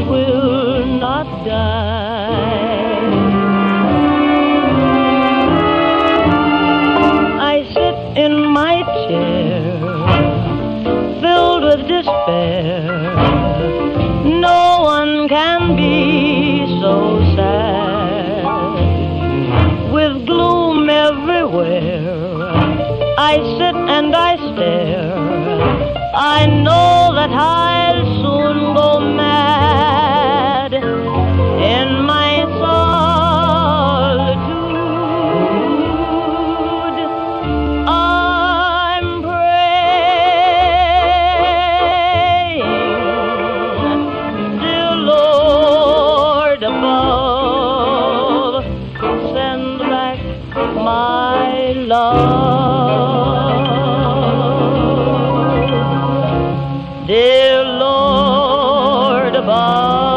will not die. I sit in my chair, filled with despair. No one can be so sad. With gloom everywhere, I sit and I stare. I know that I'll soon go mad in my solitude. I'm praying, dear Lord above, send back my love. Dear Lord above,